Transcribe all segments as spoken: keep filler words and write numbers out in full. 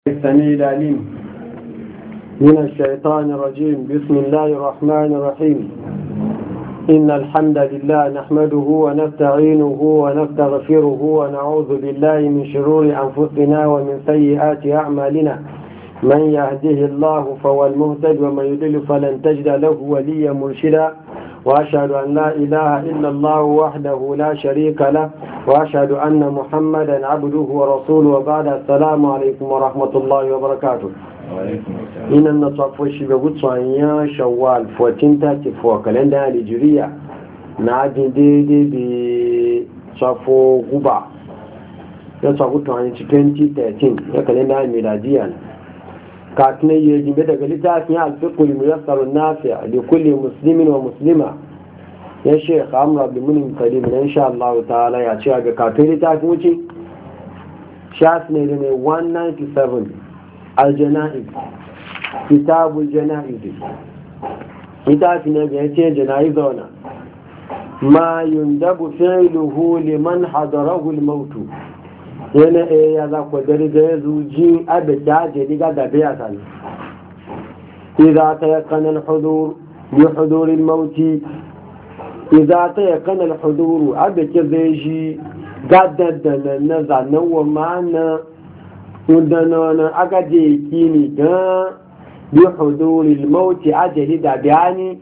السميع العليم من الشيطان الرجيم. بسم الله الرحمن الرحيم. إن الحمد لله نحمده ونستعينه ونستغفره ونعوذ بالله من شرور أنفسنا ومن سيئات أعمالنا. من يهده الله فهو المهتد ومن يضلل فلن تجد له وليا مرشدا. وأشهد أن لا إله إلا الله وحده لا شريك له وأشهد أن محمدا عبده ورسوله. وبعد السلام عليكم ورحمة الله وبركاته. إن النصف الشبه صانيا شوال ألف وأربعمائة وثلاثين وأربعين كالندا الهجرية نعدي دي دي بصفو غبا يصفو ألفين وثلاثة عشر كالندا الميلادية. كاتنا يجب أن يتعلم الفقه الميسر النافع لكل مسلم ومسلمة. يا شيخ عمرو بن منعم سليم إن شاء الله تعالى يا شيخ كاتنا يتعلم شاسنا لنا مئة وسبعة وتسعين الجنائز كتاب الجنائز يتعلم بيتين جنائزنا ما يندب فعله لمن حضره الموت. yana ya za ku dare da ya zuji a da jaje diga da biya sani idza tayaqqana al-hudur bi hudur al-maut idza tayaqqana al-hudur abake zai shi gaddan na zanan wa mana udana na agaje kini ga bi hudur al-maut ajali da bayani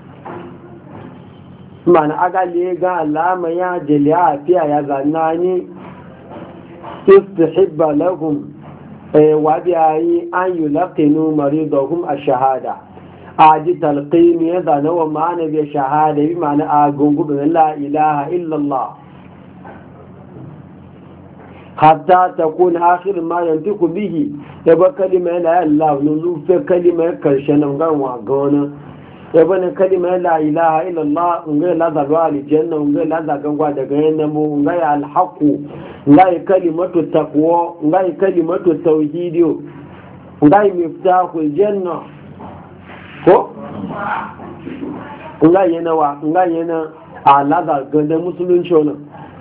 mana agale ga alama ya jali afiya ya zanani استحب لهم وبيعي أن يلقنوا مريضهم الشهادة. أعجي تلقين يذن ومعنى بشهادة بمعنى أقوم بأن لا إله إلا الله حتى تكون آخر ما ينطق به. يبقى كلمة لا إله نزول في كلمة كرشنا وقونا يبقى كلمة لا إله إلا الله ونقول لا ذلوا الجنة ونقول لا ذلوا دقينا ونقول الحق ngai kalimatu taqwa ngai kalimatu tauhid ngai miftahul janna ko ngai yana wa ngai yana alaga ganda musulunci wannan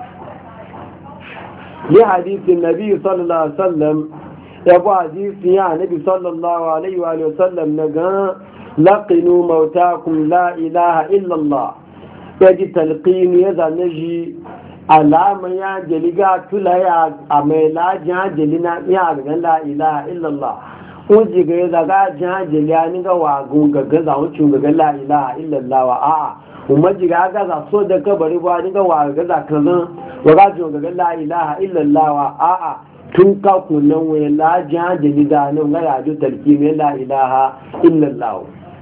li hadithin nabi sallallahu alaihi wasallam ya bu hadisi ya nabi sallallahu alaihi wa sallam naga laqinu mautakum la ilaha illa allah yaji talqin ya zanaji alama ya jeliga tulaya a mai lajin jeli na iya ga la ilaha illallah uji ga ya zaga jan jeli ya ni ga wagu ga gaza wucin ga la ilaha illallah wa a'a kuma ji ga gaza so da kabari ba ni ga wa gaza kazan wa ga jin ga la ilaha illallah wa a'a tun ka kunan wai lajin jeli da nan ga ya ju talkimi la ilaha illallah.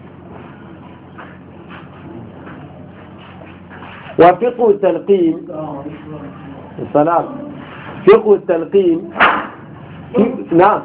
وفقه التلقين السلام فقه التلقين نعم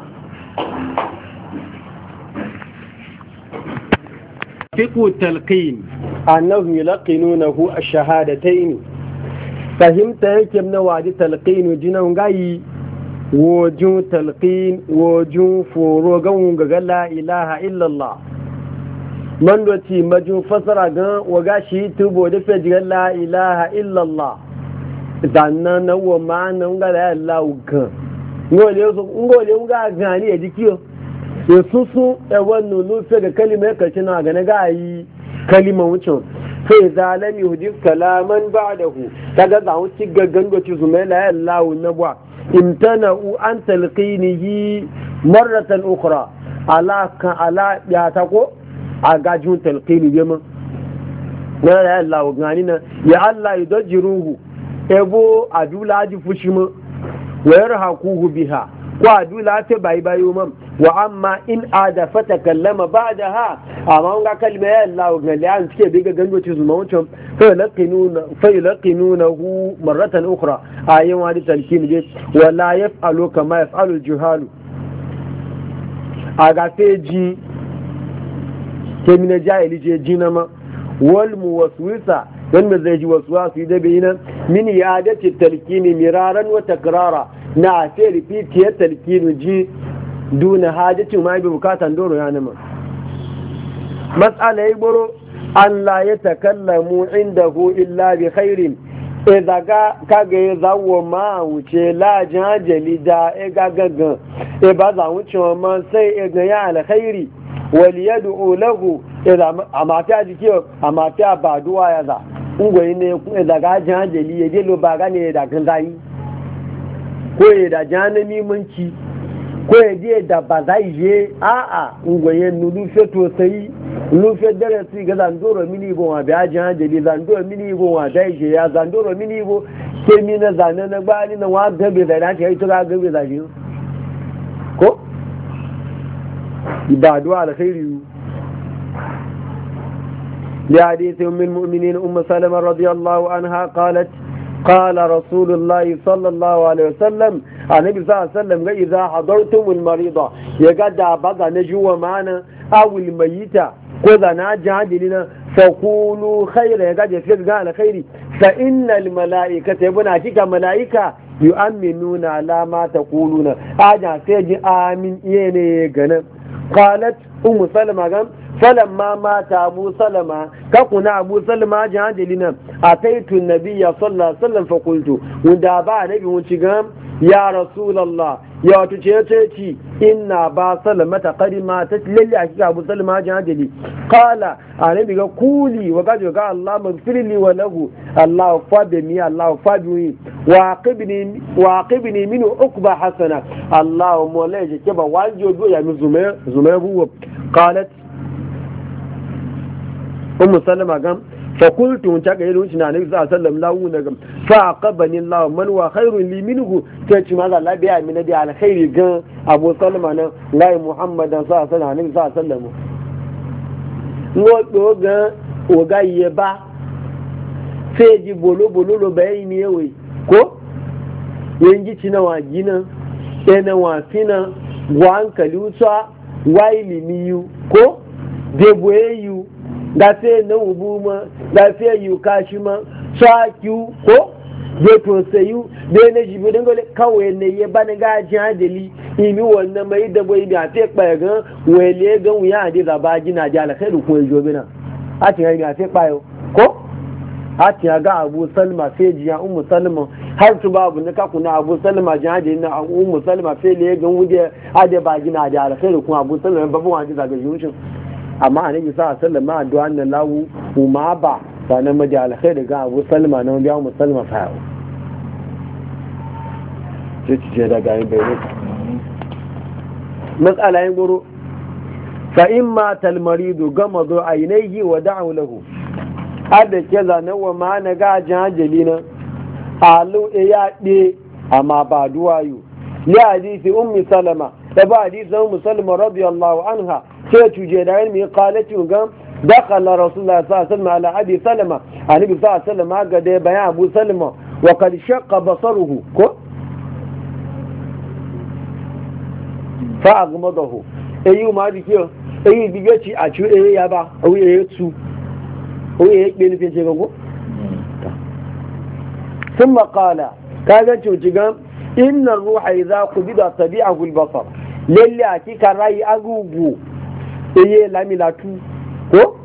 فقه التلقين أنهم يلقنونه الشهادتين. فهمت هيك من وادي تلقين وجنون غاي وجو تلقين وجو فروغون لا إله إلا الله man doci majin fasara gan waga shi tubo da fejiyar la ilaha illallah zannan na wa ma'anan ga da Allah kan ngole so ngole nga gani e dikiyo ya susu e wannan lufe ga kalimar kace na ga na ga yi kalimar wucin sai zalami hudif kalaman ba'dahu kaga za wuci gaggan doci zuma la Allah na ba imtana'u an talqinihi marratan ukhra ala ka ala ya ta ko a gajin talqini be mun na ya Allah gani na ya Allah yudajiruhu ebo adula ji fushi mun wa yarhaquhu biha ko adula ta bai bayo mun wa amma in ada fatakallama ba'daha amma ga kalma ya Allah gani an suke biga gangoci su mawucin fa laqinuna fa laqinunahu marratan ukhra ayin wadi talqini je wala yaf'alu kama yaf'alu al-juhalu aga feji kemina jahili je jinama wal muwaswisa wanda zai ji waswasu da bayinan min ya dace talkini miraran wa takrara na sai repeat ya talkini ji duna hajati ma bi bukatan doro ya nama mas'ala yi boro an la yatakallamu indahu illa bi khairin idza ga kage zawo ma wuce la jajali da e gagagan e ba za mu ci ma sai e ga ya alkhairi wal yad'u lahu idan amata jike amata ba duwa ya za ungoyi ne daga jahili ya je lo ba ga ne da kan zai ko ya da janami munci ko ya je da ba zai je a a ungoyi nulu fe to sai nulu fe dare si ga zandoro mini go wa ba jahili zandoro mini go wa dai je ya zandoro mini go ke mi na zane na gbani na wa gabe da na ce ita ga gabe da shi ko ibadu alkhairi لحديث أم المؤمنين أم سلمة رضي الله عنها قالت قال رسول الله صلى الله عليه وسلم النبي صلى الله عليه وسلم إذا حضرتم المريضة يقعد بقى نجوى معنا أو الميتة كذا ناجع لنا فقولوا خير يقعد يفلق على خير فإن الملائكة يبنى عتيك ملائكة يؤمنون على ما تقولون أجع سيجي آمين يني قنا قالت أم سلمة قام فلما مات أبو سلمة كقنا أبو سلمة جهاد لنا أتيت النبي صلى الله عليه وسلم فقلت ودابا نبي ونشقام يا رسول الله يا تشيتي إن أبا سلمة قد ماتت للي أشيك أبو سلمة جهاد لي قال النبي قولي وقال يقال الله مغفر لي وله الله فابني الله فابني وعاقبني وعاقبني منه عقبة حسنة الله مولاي كبا واجو يا زمير زمير قالت ummu sallama gam fa qultu ta ga yelo shi na nabi sallallahu alaihi wasallam lawu na gam fa aqabani allah man wa khairun li minhu ta ci maza la biya min da alkhairi gan abu sallama nan lai muhammadan sallallahu alaihi wasallam ngo do ga o ga ye ba feji bolo bolo lo bai ni ewe ko yengi ci na wajina ena wa fina wa hankali utsa wa ilimiyu ko deboyeyu da sai na ubuma da sai yu kashima sakiu ko je to sayu da ne jibi dan gole kawai ne ya bani gajin adali imi wannan mai da boyi da sai kpa ga wele ga wuya ade da ba gina da alkhairu ko jobina a tin ga sai kpa yo ko a tin ga Abu Salma sai jiya Ummu Salma har su babu na kaku na Abu Salma jihadi na Ummu Salma sai le ga wuje ade ba gina da alkhairu ko Abu Salma babu wani daga yushin amma annabi sa sallama addu'a nan lawu kuma ba sanan maji alkhairi ga Abu Salma nan biya mu Salma fa ce ce daga yin bayani mas'ala yin guru fa imma tal maridu gamadu aynayhi wa da'u lahu adda ke zana wa ma na ga jahili na alu ya de amma ba duwayu li hadisi ummi salama da ba hadisi ummi salama radiyallahu anha sai tuje da yin mai kalacin gan dakala rasulullah sallallahu alaihi wasallam ala abi salama annabi sallallahu alaihi wasallam ga da bayan abu salama wa qad shaqqa basaruhu ko fa agmadahu ayu ma dikiyo ayu digaci a ci eh ya ba au eh tu au eh be ni fice gago thumma qala kaga tuje gan inna ruha idha qubida tabi'ahu al-basar lalle akika rai agugu eye lamilatu ko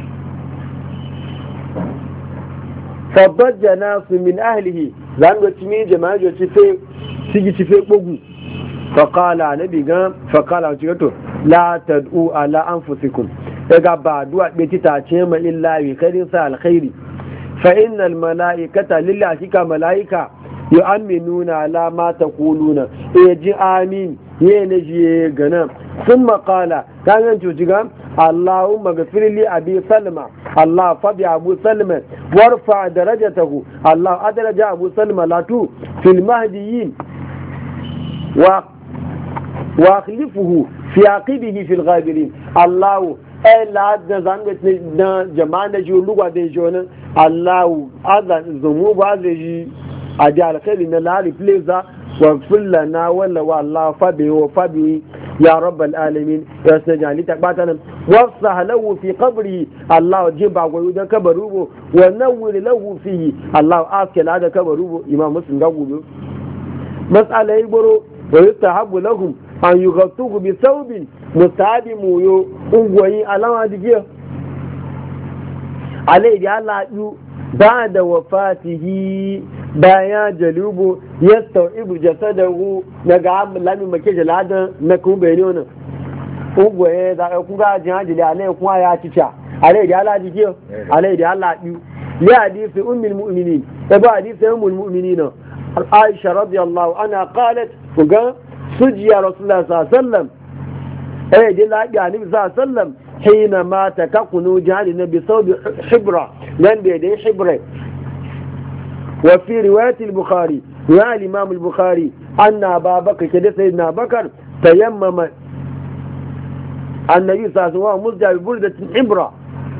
fadajja nasu min ahlihi zango timi jama'a jo tife sigi tife bogu faqala nabi ga faqala ci to la tad'u ala anfusikum daga ba du'a be tita ce ma illa bi khairin sa alkhairi fa innal malaikata lillahi ka malaika yu'minuna ala ma taquluna e ji amin ye ne ji gana ثم قال كان جوجيغا اللهم اغفر لي ابي سلمى الله فبي ابو سلمى وارفع درجته الله ادرج ابو سلمى لا تو في المهديين و واخلفه في عقبه في الغابرين الله الا زانغت جماعه جولوا ده جون الله اذن ذنوب هذه اجال خير ان لا ريبليزا واغفر لنا ولا والله فبي وفبي يا رب العالمين يا سجالي تباتنا وافسح له في قبره الله جيب غيود كبروه ونور له فيه الله اكل هذا كبروه امام مسلم غوبو مساله يبرو ويستحب لهم ان يغطوه بثوب مستعدم يو انغوي علامه ديجي عليه دي الله يو بعد وفاته bayan jalubu yastau'ibu jasadahu daga lami make jaladan na kuma bayani wannan ugwaye da ku ga jin hajili alai kuma ya cica alai da Allah jike alai da Allah bi li hadisi ummul mu'minin tabu hadisi ummul mu'minin Aisha radiyallahu anha qalat kuga sujiya rasulullah sallallahu alaihi wasallam eh da la ga nabi sallallahu alaihi wasallam hina mata ka kunu jali nabi saudi hibra nan da dai hibra wa fi riwayat al-bukhari ya al-imam al-bukhari anna ababakar kada sayyidina bakar tayammama annabi sallallahu alaihi wasallam musja bi burdatin hibra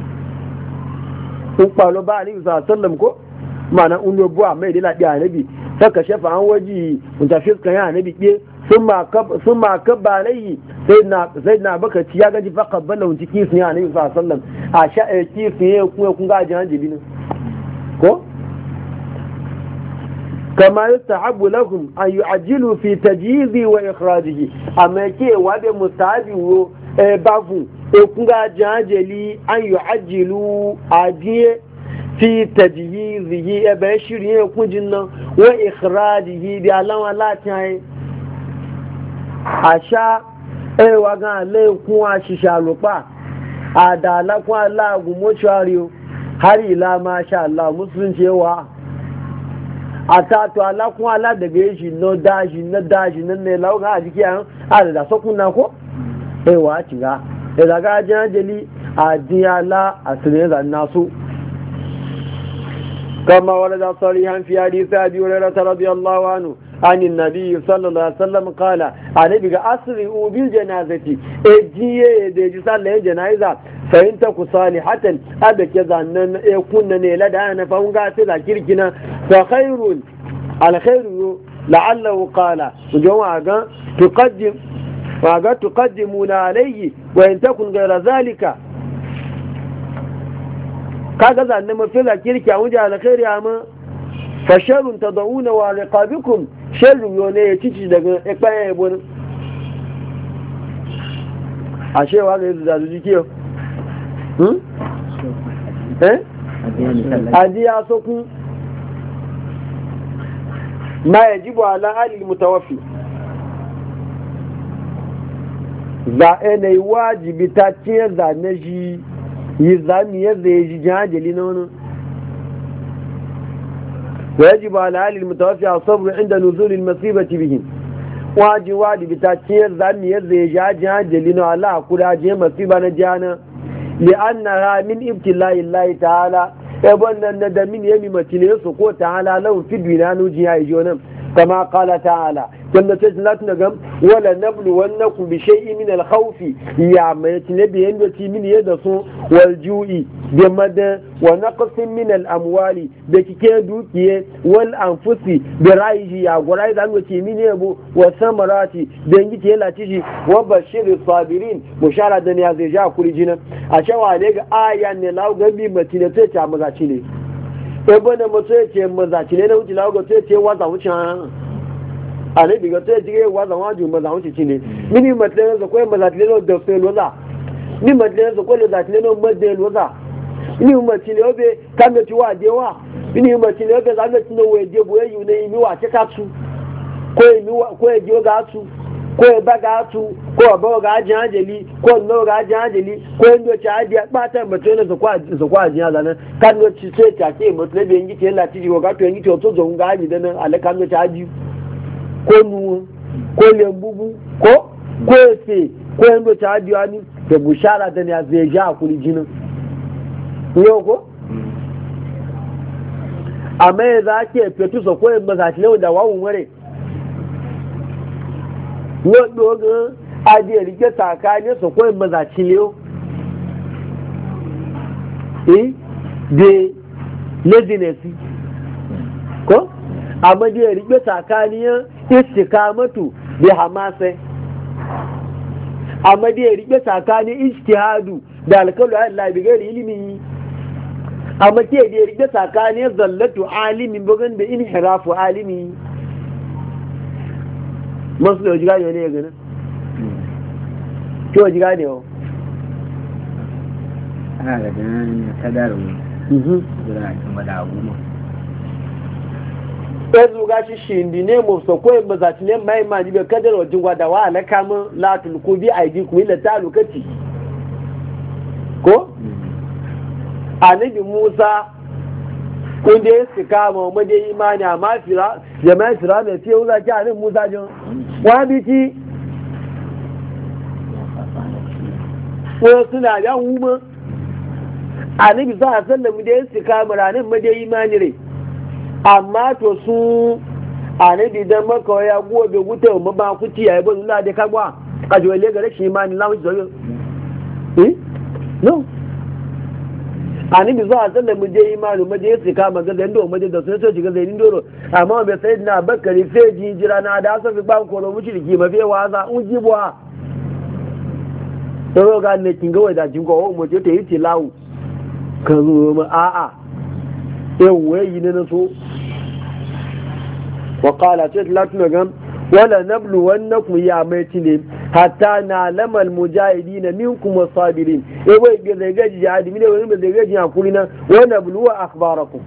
ko palo ba ni sallallahu alaihi wasallam ko mana unno buwa mai da lafiya annabi saka shafa an waji mutafiskan ya annabi ke summa kab summa kabbalai sayyidina sayyidina bakar ya gaji fa qabbala un ciki sun ya annabi sallallahu alaihi wasallam a sha ki sun ya kun kun ga jan jibi ne ko kama yustahabu lahum an yu'ajjilu fi tajhizi wa ikhrajihi amma ke wa da mustahabi wo e bafu e kun ga jan jeli an yu'ajjilu adiye fi tajhizihi e ba shirye kujin nan wa ikhrajihi bi alama latin asha e wa ga le kun a shisha lupa adala kun Allah gumo chariyo har ila ma sha Allah musulunci wa atato ala kun ala daga shi no dashi na dashi nan ne lawo ga jiki an ala da sokuna ko e wa tinga e daga janjeli adiyala asire da nasu كما ورد صريحا في حديث أبي هريرة رضي الله عنه عن النبي صلى الله عليه وسلم قال النبي أسرعوا بالجنازة اجيه دي صلى جنازة فإن تكو صالحة أبك يظنن يكون لدانا فهم قاتل كيركنا فخير على خير لعله قال وجواء تقدم وقد تقدمون عليه وإن تكن غير ذلك kaga zanne mafila kirki a wajen alkhairi amma fa sharrun tad'una wa riqabikum sharrun yone ya cici daga ikpaye yabo a shewa ga yanzu da jiki hmm eh adiya soku ma yajibu ala ali mutawaffi za ene wajibi ta ce zanne shi yi zami yadda ya ji jihajali na wani wajibu ba alhalin mutawafi a saboda inda nuzulin masibati bihin waji wajibi ta ciyar zami yadda ya ji jihajali na ala kuda je masiba na jana li an na ha min ibtilayi layi ta'ala ebon nan na da min yami matile su ko ta'ala lau fi duniya nuji ya yi jonan kama kala ta'ala كما تجلت نجم ولا نبلونكم بشيء من الخوف يا ما يتنبي ينبتي من يدسو والجوع بمدى ونقص من الأموال بكي دوكي والأنفس برأيه يا غراي ذنبتي من يبو والثمرات بنجي لا تيجي وبشر الصابرين مشارة يا زيجا كل جنا أشوا عليك آية نلاو غبي متنتي تعمزاتيني ابن متوي مزاتيني نو تلاو غتوي وازا وچان a ne biga ta jige wa zan waju ma zan ci ne mini matlen za ko ma za tleno da fe loza ni matlen za ko le za tleno ma de loza ni ma ci le obe kan da ci wa de wa ni ma ci le obe za ga tino we de bo yu ne mi wa ce ka tu ko mi wa ko e jo ga tu ko e ba ga tu ko ba ga ji anjeli ko no ga ji anjeli ko ndo ci adi ba ta matlen za kwa za kwa ji za nan kan no ci sai ta ke matlen be ngi ce la ti go ga to ngi to to zo ga ji dan ala kan no ci adi ko nuwa ko lembubu ko ko efe ko yando ta hadiya ni da bushara da ne zai ja a kuli jinin yau ko amma ya za ke fetu sa ko yin mazatilewa da wawon ware yau dogon adiyar rike tsakanin sa ko yin mazatilewa eh de laziness ko amma da ya rike tsakanin istikamatu bi hamasa amma da ya rike tsakanin ijtihadu da alkalu Allah bi gari ilimi amma ke da ya rike tsakanin zallatu alimin bugan da inhirafu alimi masu da wajiga ne ya gana ke wajiga ne yau ana da ganin tadarun zura kuma da abubuwa ezu ga shi shi ndi ne mu so ko ba za ne mai ma ji be kadar wajin gwada wa alaka mun la tulku bi aidi ku ila ta lokaci ko annabi Musa kun da su kama mu da imani amma fira jama'a fira ne ce uza ki annabi Musa jin wa biki ko suna da huma annabi za a sallama da su kama ranin mu da imani re amma to su anabi dan maka ya gobe guta mu ba kuti yayi ba Allah da kagwa a jole ga rashin imani lawo zoyo eh no anabi za a sallama je imani mu je su kama ga dan do mu je da sun so shiga zainin doro amma bai sayyidina bakari sai ji jira na da sa fi ban koro mushriki ma fe waza un jibwa to ga ne kinga wai da jingo mu je ta yi tilawu kan zo mu a a yawon yi na so wa kala ce latuna gam wala nablu wannakum ya mai tile hatta na lamal mujahidi na minkum wasabirin e wai ga zai gaji jihadi mine wani zai gaji hakuri na wa nablu wa akhbarakum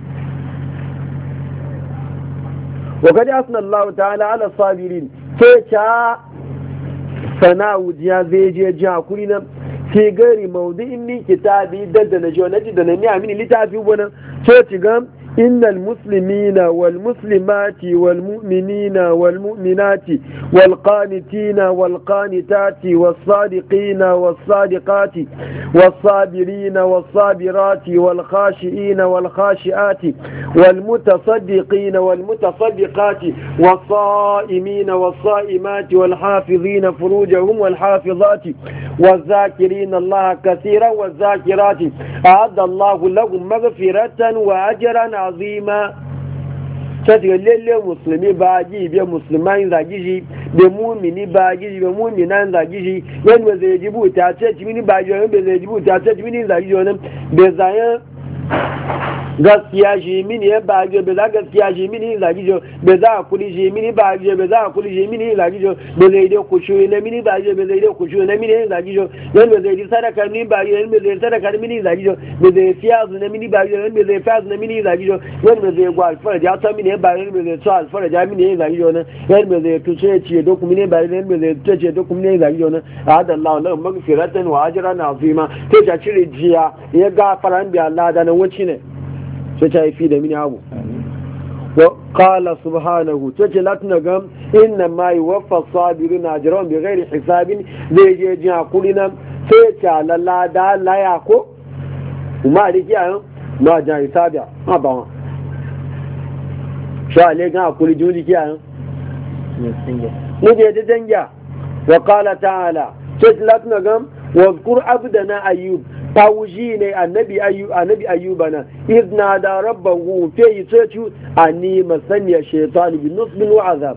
wa kad asna Allah ta'ala ala sabirin sai ta sana'u jiya zai je ji hakuri na fi gari maudu'in min kitabi dadda na jo naji da na mi amini litafi wannan so ci ga innal muslimina wal muslimati wal mu'minina wal mu'minati wal qanitina wal qanitati was sadiqina was sadiqati was sabirina was sabirati wal khashiina wal khashiati wal mutasaddiqina wal mutasaddiqati was saimina was saimati wal hafizina furujahum wal hafizati والذاكرين الله كثيرا والذاكرات أعد الله لهم مغفرة وأجرا عظيما تتغى للي مسلمي باجي بي مسلمان زاجيجي بي مؤمني باجي بي مؤمنان زاجيجي ين وزيجبو تاتيت مني باجي ين وزيجبو تاتيت مني زاجيجي ين بزاين gaskiya shi mini ya bage be za gaskiya shi mini zagijo be za kuli shi mini bage be za kuli shi mini zagijo be zai dai kushu ne mini bage be zai dai kushu ne mini zagijo yan be zai sadaka mini bage yan be zai sadaka mini zagijo be zai fiyazu ne mini bage yan be zai fiyazu ne mini zagijo yan be zai gwa alfara ja ta mini bage yan be zai to alfara ja mini zagijo ne yan be zai tuce ci do kuma ne bage yan be zai tuce do kuma ne zagijo ne hada Allah lahu magfiratan wa ajran azima to ja cire jiya ya gafaran bi Allah da nan wuci ne sai ta yi fi da mini abu wa qala subhanahu to ce latna gam inna ma yuwaffa sabiruna ajran bi ghairi hisabin zai je jin hakuri nan sai ta lalla da laya ko kuma da kiyayen ma jan hisabiya ma ba wa sha le ga hakuri juli kiyayen ne je da danja wa qala ta'ala ce latna gam wa zkur abdana ayyub tawuji ne annabi ayyub annabi ayyubana idna da rabbahu fi yatu ani masaniya shaytan bin nusb wa azab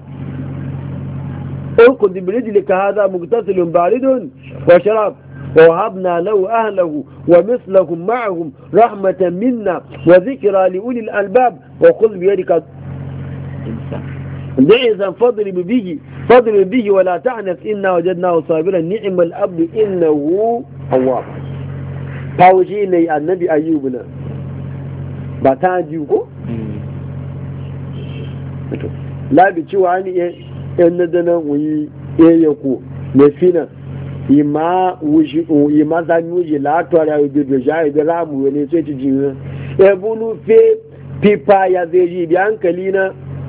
urkud birijlika hadha mugtasil baridun wa sharab ووهبنا له أهله ومثلهم معهم رحمة منا وذكرى لأولي الألباب وخذ بيدك ضعزا فاضرب به فاضرب به ولا تعنف إنا وجدناه صابرا نعم الأبد إنه أواب فاوجي لي النبي أيوبنا باتاجيوكو لا بيتشو عني إن دنا وي يكو نفينا ima wuji ima zani wuji la to ara obi do ja ibe ramu ne so ti jin e bulu fe pipa ya zeji bi hankali na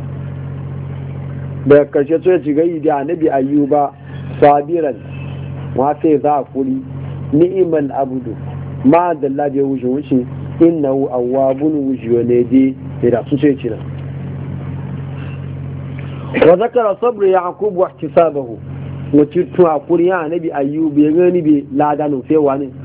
da karshe so ti ga idi annabi ayyuba sabiran wa sai za kuri ni'mal abudu ma dalla bi wuji wuji innahu awwabun wuji ne je da su sai ci na wa zakara sabr yaqub wa ihtisabahu wacce tun a kuriya anabi ayyubu ya gani bai lada nufewa ne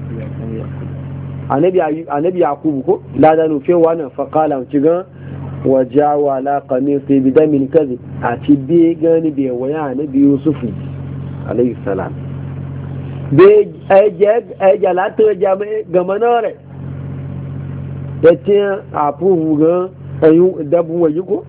anabi yakubu ko lada nufewa ne faƙala wacce gan wajawa laƙamin sai bi damin kazi a ci bai gani bai waya anabi yusufu alayhi salam bai ayyar latin gama nare ya ce a fuhu gan ayyun dabin waje ko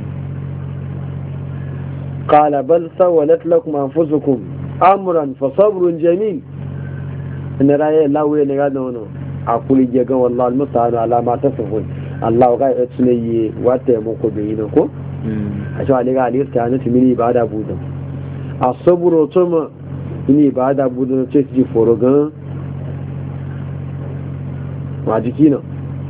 قال بل سولت لكم أنفسكم أمرا فصبر جميل إن رأي الله ويلي هذا هنا أقول جيغا والله المستعان على ما تصفون الله غاية سنية واتموكو بينكم a cewa daga alista ya nufi mini ba da budan a saburo tuma mini ba da budan ce ji forogan ma jiki nan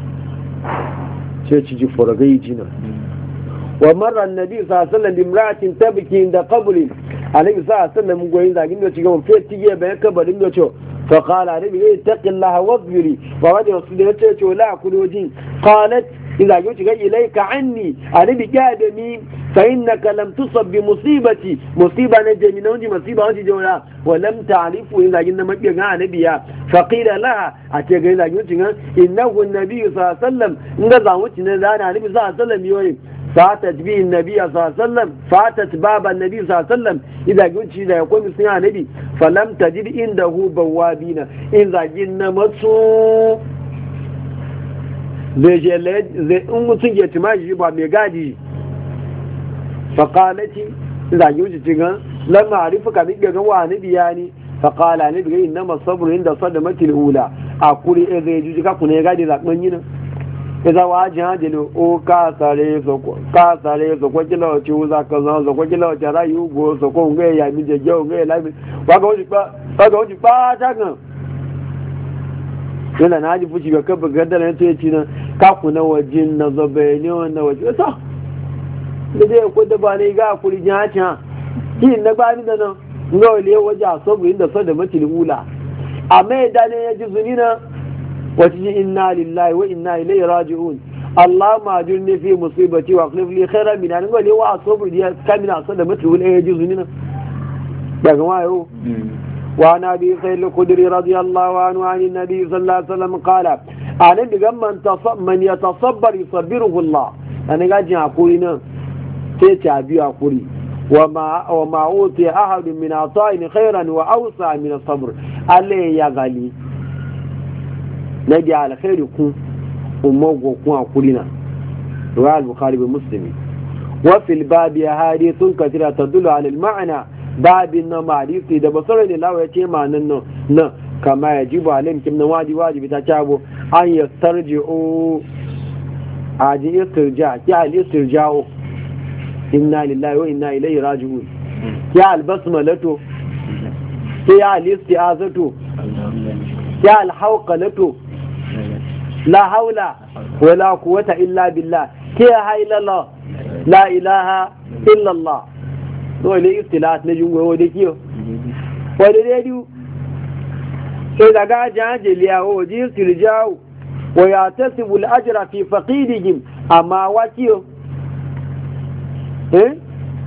ce ci ji forogan yi jina wa marar nabi sa'asallam bimratin tabiki da kabulin alaihi sa'asallam goyin zagin da cikin fiye tige bayan kabarin da ce فقال عليه اتق الله واصبري ووجه صدرته ولا كلوجين قالت إذا جئت إليك عني أنا بكادمي فإنك لم تصب بمصيبتي مصيبة نجي من أنجي مصيبة أنجي جولا ولم تعرف إذا جئنا مكيغا نبيا فقيل لها أتيغا إذا جئت إنه النبي صلى الله عليه وسلم نغزا وچنا ذانا النبي صلى الله عليه وسلم يوم فاتت به النبي صلى الله عليه وسلم فاتت باب النبي صلى الله عليه وسلم إذا قلت إذا يقول مسيح النبي فلم تجد عنده بوابين إذا جئنا مصو zai je zai in mutum ya tima shi ba mai gadi faƙalati za ki wuce cikin lamma arifu ka duk gagan wa ni biya ni faƙala ni biya inna masabru inda sadda matil ula a kuri e zai juji ka kuna ya gadi zaɓen yi nan iza wa ajin hajjali o ka sare soko ka sare soko kila wace wuza ka zama soko kila wace rayu go soko ngai ya mi je gyau ngai lami waga wuce ba waga wuce ba ta kan yana na haji fushi ga kafa gadar na ta yaci nan kaku na wajen na zobe ne wannan waje wata da zai kwada ba ne ga kuri jin hacin ha yin na bani da nan ga wale waje a sabu inda sau da matil ula a mai da ne ya ji zuni na wata ji inna lillahi wa inna ilai raji'un Allah ma jirni fi musibati wa akhlif li khairan min an wale wa sabu ya kamina sau da matil ula ya ji zuni na daga wayo وعن أبي سيد الخدري رضي الله عنه عن النبي صلى الله عليه وسلم قال أنا بقم من, من يتصبر يصبره الله أنا قاعد أقولنا تتعبي أقولي وما, وما أوتي أحد من عطاء خيرا وأوسع من الصبر عليه يغلي نجي على خير يكون وموقع يكون أقولنا رواه البخاري بمسلم وفي الباب حديث كثيرة تدل على المعنى babin na marisi da basarar da lawa ya ce ma nan nan kama ya ji ba alim kim na waji wajibi ta cabo an ya sarji o a ji istirja ki al istirja'o inna lillahi wa inna ilaihi raji'un ki al basmalatu ki al isti'azatu ki al hawqalatu la hawla wala quwwata illa billah ki haylala la ilaha illa allah dole istilat na jungo wadda kiyo wadda rediyo sai daga jajiliya wa waje istirjawo wa ya tasibu al'ajira fi faqidihim amma wa kiyo eh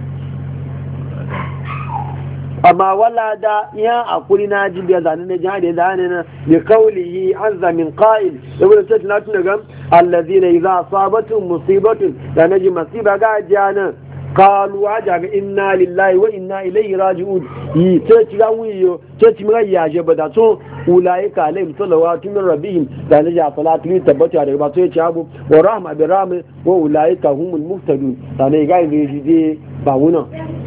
amma wala da ya akuri na jibiya zane na jihar da zane na bi kaulihi azza min qa'il ibn sa'd na tun daga allazina idza asabatuhum musibatun da naji masiba ga jana قالوا عجب إنا لله وإنا إليه راجعون يتشغى ويو تشمغى ياجب داتو أولئك عليهم صلوات من ربهم لا نجع صلاة لي تبتع رغباتو يتشابوا ورحمة برحمة وأولئك هم المفتدون لا نجع يجدي باونا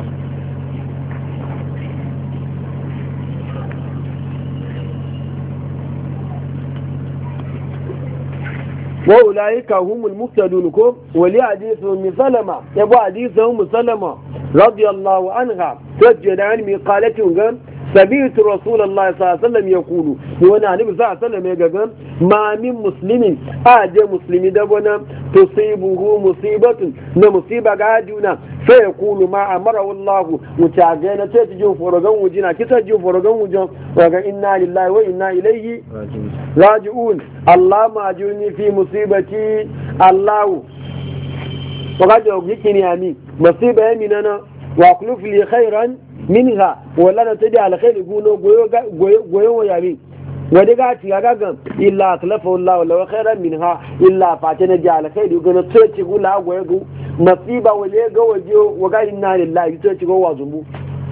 وأولئك هم المفتدون كم ولي حديث أم سلمة يبو حديث أم سلمة رضي الله عنها تسجد عن قالت سمعت رسول الله صلى الله عليه وسلم يقول وانا النبي صلى الله عليه وسلم يقول ما من مسلم اجى مسلم دبنا تصيبه مصيبه نمصيبه قادونا فيقول ما امره الله متعجنا تجو فرغان وجنا كتجو فرغان وجن وقال انا لله وانا اليه راجعون اللهم اجرني في مصيبتي الله وقد يجيني امين مصيبه يميننا واخلف لي خيرا minha wala na tabi alkhairi guno goyo goyo wayami wadi ga ci ga gan illa akhlafa Allah wala khairan minha illa fatana ja alkhairi guno to ci gula goyo gu nasiba wale ga waje waga inna lillahi to ci go wazumbu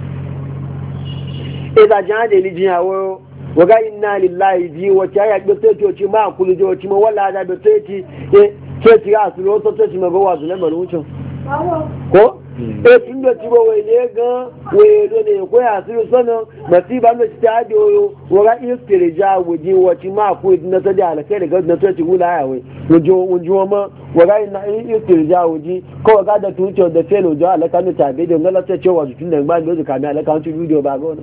idan jade li jiyawo waga inna lillahi ji wace ya ga to ci ma kulu jo ci ma wala da to ci e to ci ga su to ci ma go wazu na marucin ko e tun da cibo wai ne ga wai do ne ko ya su sono masiba no ta da yo wara istirja wuji wati ma ku na ta da alkai daga na to ci gula ya wai wujo wujo ma wara ina istirja wuji ko ga da tuto da felo jo alaka no ta be da ngala ta cewa tun da ba do ka mi alaka on ci video ba go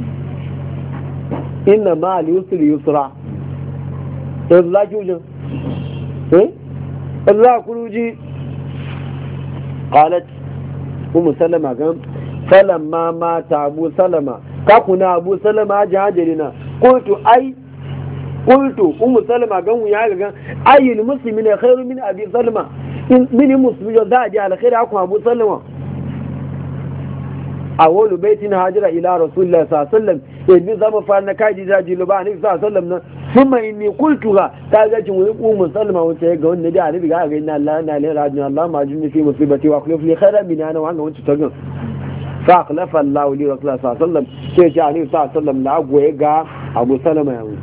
inna ma al yusri yusra Allah jujo eh Allah kuruji qalat umu salama gan falamma mata abu salama ka kuna abu salama jahadirina qultu ai qultu umu salama gan ya ga gan ayyul muslimina khairu min abi salama min muslimi da ji alkhairi akun abu salama awwalu baitin hajira ila rasulillah sallallahu alaihi wasallam yabi zama fa na kaji jaji lo ba ni sallallahu alaihi wasallam kuma inni qultuha ta ga jin wani umu salama wace ga wannan da annabi ga ga inna Allah na la ilaha Allah ma jinni fi musibati wa akhlif li khairan min ana wanga wanci tagan fa akhlafa Allah li rasulullah sallallahu alaihi wasallam sai ji annabi sallallahu alaihi wasallam na goye ga Abu Salama yawo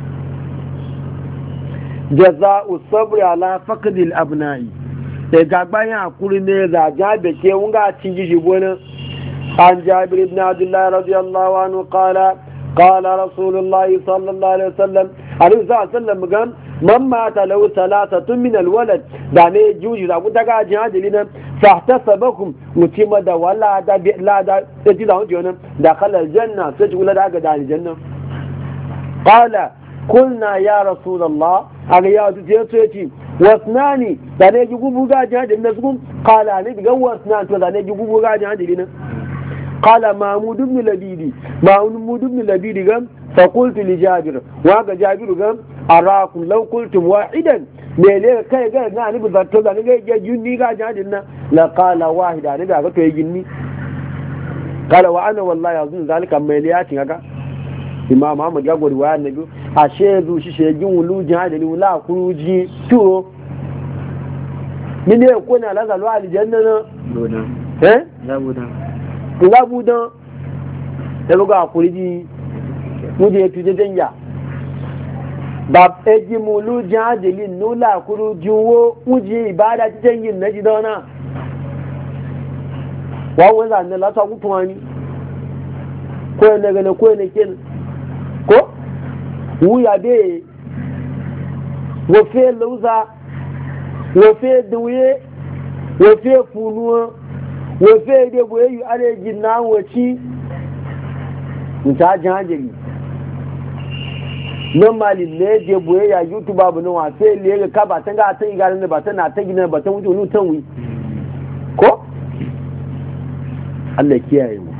jaza'u sabri ala faqdil abna'i sai ga bayan akuri ne za jabe ke wunga cin ji gona عن جابر بن عبد الله رضي الله عنه قال قال رسول الله صلى الله عليه وسلم عليه الصلاة والسلام قال من مات له ثلاثة من الولد دعني جوجي ذا قد جهاد لنا فاحتسبكم متمد ولا دا لا دا تدلون جونا دخل الجنة تقول لا قد الجنة قال قلنا يا رسول الله أغيات تيتي واثناني دعني جوجي جهاد لنا قال أنا بقى واثنان دعني جوجي جهاد لنا قال محمود بن لبيدي محمود بن لبيدي قال فقلت لجابر وقال جابر قال أراكم لو قلتم واحدا ميلي كاي قال نعني بذاتو ذاني جاي جني قال جهدنا لقال واحد أنا بقى يجني قال وأنا والله أظن ذلك ميلياتي قال إمام محمد قال رواية النبي أشيذو شيشيجون ولو جهدني ولا خروجي تو من يكون على ذا الوالي جنة لونا ها لا بودا labudan da buga hakuri ji muje ya tuje janya ba eji mulu jajili nula kuru juwo muje ibada ti jangin na jidona wawo za ne la ta kutuwani ko ne gane ko ne kin ko wuya be wo fe luza wo fe duye wo fe funuwa wofe da boye yi areji na waci ta jihajiri normally ne je boye ya youtube abu nan wafe le ka ba tan ga tan igarin da ba tan na ta gina ba tan wuce wani tan wi ko Allah kiyaye mu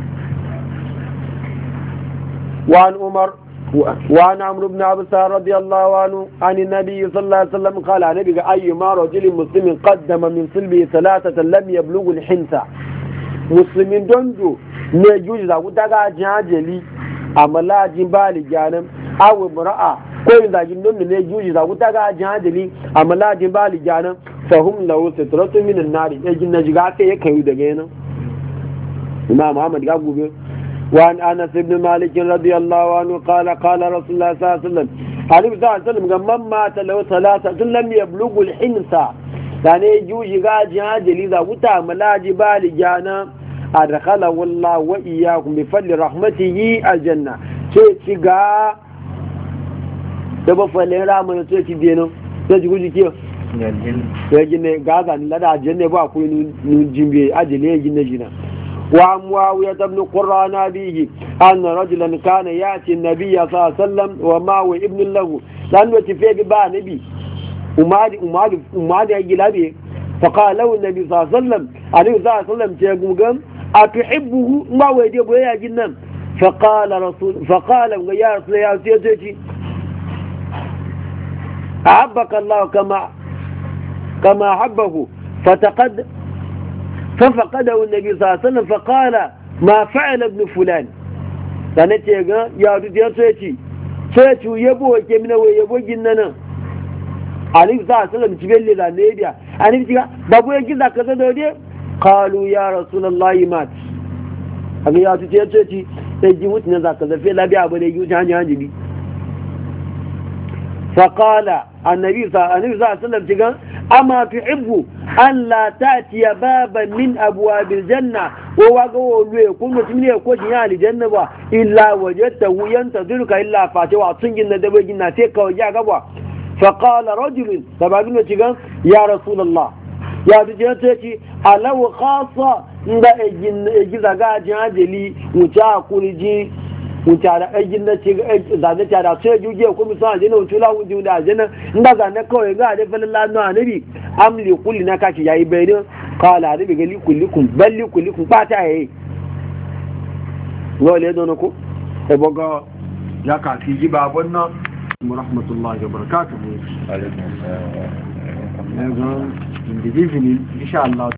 wa an umar وعن عمرو بن عبس رضي الله عنه عن النبي صلى الله عليه وسلم قال النبي أيما رجل مسلم قدم من صلبه ثلاثة لم يبلغ الحنثى مسلمين دونجو نجوز ذا ودغا جاجلي amala jin bali janan aw imra'a ko yin zagin don ne juji za ku taga jahili amala jin bali janan fahum lahu sitratu min an-nar ejin najiga sai ya kai daga yana imam Ahmad ga gobe وعن أنس بن مالك رضي الله عنه قال قال رسول الله صلى الله عليه وسلم عليه الصلاة والسلام من مات له ثلاثة لم يبلغ الحنثى يعني يجوجي غاجي هاجلي إذا قطع ملاجي بالي جانا أدخله الله وإياكم بفضل رحمته الجنة شيء شيء تبا فلين رامنا شيء شيء دينو شيء يقولي كيف يجيني غازا لدى الجنة بأكو نجيبه أجلي يجيني جينا وعن معاوية بن قران أبيه أن رجلا كان يأتي النبي صلى الله عليه وسلم ومعه ابن له لأنه تفيق بها نبي ومعاد يجي فقال له النبي صلى الله عليه وسلم عليه الصلاة والسلام تيقوم أتحبه ما ويدي أبوه يا جنان فقال رسول فقال يا رسول يا سيدتي أحبك الله كما كما أحبه فتقد ففقده النبي صلى الله عليه وسلم فقال ما فعل ابن فلان sannan ce ga yadu ya so ce sai ci yabo ke mina wai yabo ginnana ali sa sallam ci belle da ne dia ani ci babu ya giza kaza da dai qalu ya rasulullahi mat aga yadu ya so ce sai ji mutune za ka zafe labi abu da yi hanji hanji bi فقال النبي صلى الله عليه وسلم أما تحب أن لا تأتي بابا من أبواب الجنة ووقعوا يكون مسلمين يكون جنة الجنة إلا وجدته ينتظرك إلا فاتوا عطنجنا دبجنا تيكا وجاقوا فقال رجل سبعين يا رسول الله ya fi jiya ta ce alawu khasa inda egi zaga jajeli wuce a kuriji wuce da egin da ce zane ta da su ya juge ko mi sun ajina wuce lawun jiwu da ajina inda zane kawai ga da falin lanu a nabi amli kulli na kashi yayi bayanin kawala nabi ga likullikun balli kullikun bata yayi wale don ko e boga ya ka fi ji babon nan rahmatullahi wa barakatuhu alaikum assalam in the evening, inshallah.